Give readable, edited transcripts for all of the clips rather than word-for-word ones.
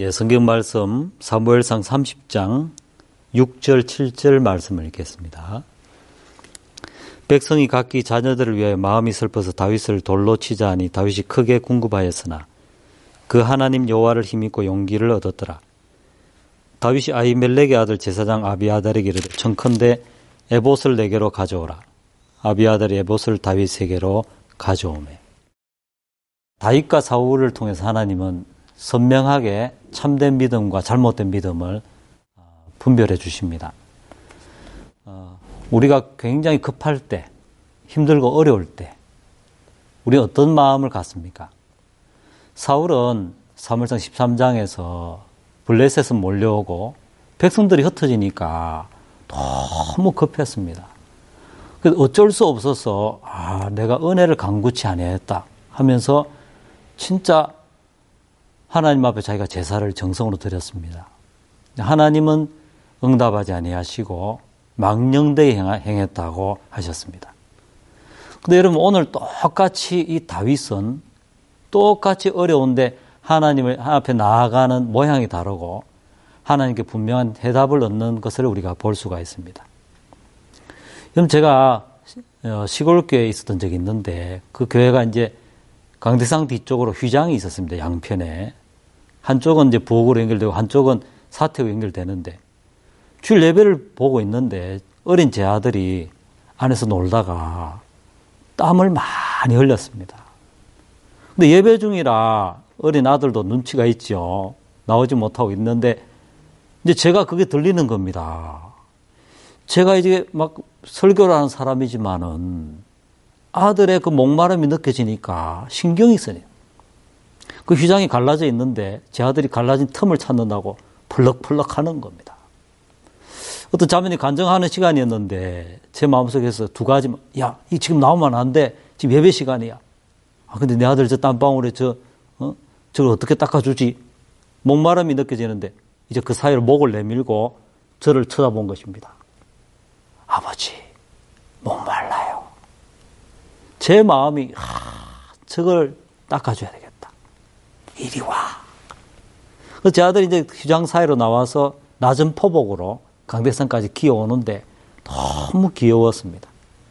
성경 말씀 사무엘상 30장 6절 7절 말씀을 읽겠습니다. 백성이 각기 자녀들을 위하여 마음이 슬퍼서 다윗을 돌로 치자 하니 다윗이 크게 궁급하였으나 그 하나님 여호와를 힘입고 용기를 얻었더라. 다윗이 아히멜렉의 아들 제사장 아비아달에게 이르되 청컨대 에봇을 내게로 가져오라. 아비아달이 에봇을 다윗에게로 가져오매. 다윗과 사울을 통해서 하나님은 선명하게 참된 믿음과 잘못된 믿음을 분별해 주십니다. 우리가 굉장히 급할 때, 힘들고 어려울 때 우리 어떤 마음을 갖습니까? 사울은 사무엘상 13장에서 블레셋은 몰려오고 백성들이 흩어지니까 너무 급했습니다. 그래서 어쩔 수 없어서 내가 은혜를 간구치 아니했다 하면서 진짜 하나님 앞에 자기가 제사를 정성으로 드렸습니다. 하나님은 응답하지 아니하시고 망령되게 행했다고 하셨습니다. 근데 여러분 오늘 똑같이 이 다윗은 똑같이 어려운데 하나님 앞에 나아가는 모양이 다르고 하나님께 분명한 대답을 얻는 것을 우리가 볼 수가 있습니다. 그럼 제가 시골 교회에 있었던 적이 있는데 그 교회가 이제 강대상 뒤쪽으로 휘장이 있었습니다. 양편에. 한쪽은 이제 부엌으로 연결되고 한쪽은 사택으로 연결되는데 주일 예배를 보고 있는데 어린 제 아들이 안에서 놀다가 땀을 많이 흘렸습니다. 근데 예배 중이라 어린 아들도 눈치가 있죠. 나오지 못하고 있는데 이제 제가 그게 들리는 겁니다. 제가 이제 막 설교를 하는 사람이지만은 아들의 그 목마름이 느껴지니까 신경이 쓰네요. 그 휘장이 갈라져 있는데 제 아들이 갈라진 틈을 찾는다고 펄럭펄럭 하는 겁니다. 어떤 자매님 간증하는 시간이었는데 제 마음속에서 두 가지, 야, 이 지금 나오면 안 돼. 지금 예배 시간이야. 근데 내 아들 저 땀방울에 저걸 어떻게 닦아주지? 목마름이 느껴지는데 이제 그 사이로 목을 내밀고 저를 쳐다본 것입니다. 아버지, 목말라요. 제 마음이 저걸 닦아줘야 되겠다. 이리 와. 그래서 제 아들이 이제 휘장 사이로 나와서 낮은 포복으로 강대상까지 기어오는데 너무 귀여웠습니다.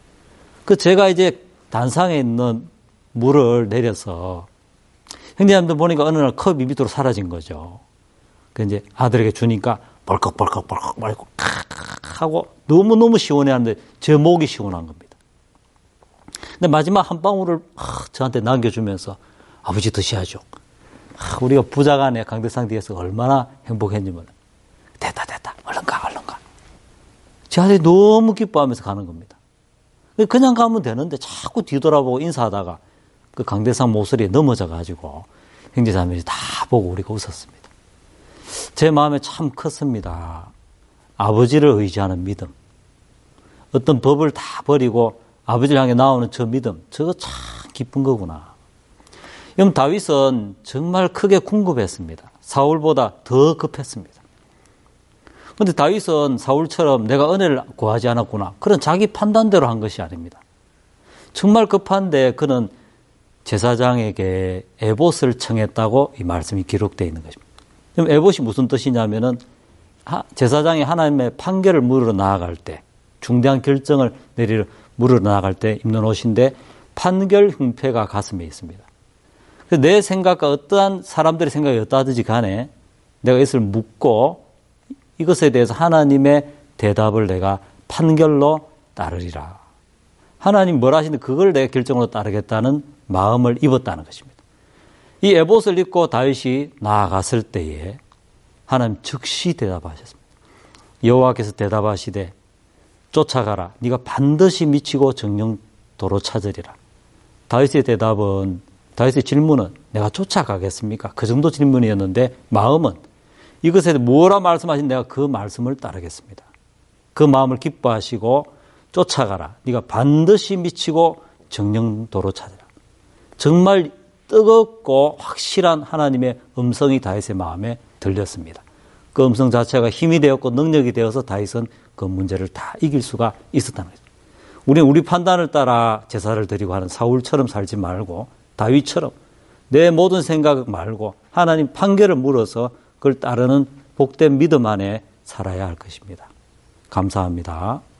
제가 이제 단상에 있는 물을 내려서 형제님들 보니까 어느 날 컵이 밑으로 사라진 거죠. 이제 아들에게 주니까 벌컥벌컥 하고 너무너무 시원해하는데 제 목이 시원한 겁니다. 근데 마지막 한 방울을 저한테 남겨주면서 아버지 드셔야죠. 우리가 부자간에 강대상 뒤에서 얼마나 행복했냐면 됐다 얼른 가 제 아들이 너무 기뻐하면서 가는 겁니다. 그냥 가면 되는데 자꾸 뒤돌아보고 인사하다가 그 강대상 모서리에 넘어져가지고 형제자매들이 다 보고 우리가 웃었습니다. 제 마음에 참 컸습니다. 아버지를 의지하는 믿음, 어떤 법을 다 버리고 아버지를 향해 나오는 저 믿음, 저거 참 기쁜 거구나. 그럼 다윗은 정말 크게 궁급했습니다. 사울보다 더 급했습니다. 그런데 다윗은 사울처럼 내가 은혜를 구하지 않았구나, 그런 자기 판단대로 한 것이 아닙니다. 정말 급한데 그는 제사장에게 에봇을 청했다고 이 말씀이 기록되어 있는 것입니다. 그럼 에봇이 무슨 뜻이냐면은 제사장이 하나님의 판결을 물으러 나아갈 때, 중대한 결정을 내리러 물으러 나아갈 때 입는 옷인데 판결 흉패가 가슴에 있습니다. 내 생각과 어떠한 사람들의 생각이 어떠하든지 간에 내가 이것을 묻고 이것에 대해서 하나님의 대답을 내가 판결로 따르리라. 하나님 뭘 하시는데 그걸 내가 결정으로 따르겠다는 마음을 입었다는 것입니다. 이 에봇을 입고 다윗이 나아갔을 때에 하나님 즉시 대답하셨습니다. 여호와께서 대답하시되 쫓아가라. 네가 반드시 미치고 정령도로 찾으리라. 다윗의 질문은 내가 쫓아가겠습니까? 그 정도 질문이었는데 마음은 이것에 뭐라 말씀하신 내가 그 말씀을 따르겠습니다. 그 마음을 기뻐하시고 쫓아가라. 네가 반드시 미치고 정령도로 찾으라. 정말 뜨겁고 확실한 하나님의 음성이 다윗의 마음에 들렸습니다. 그 음성 자체가 힘이 되었고 능력이 되어서 다윗은 그 문제를 다 이길 수가 있었다는 거죠. 우리는 우리 판단을 따라 제사를 드리고 하는 사울처럼 살지 말고 다윗처럼 내 모든 생각 말고 하나님 판결을 물어서 그걸 따르는 복된 믿음 안에 살아야 할 것입니다. 감사합니다.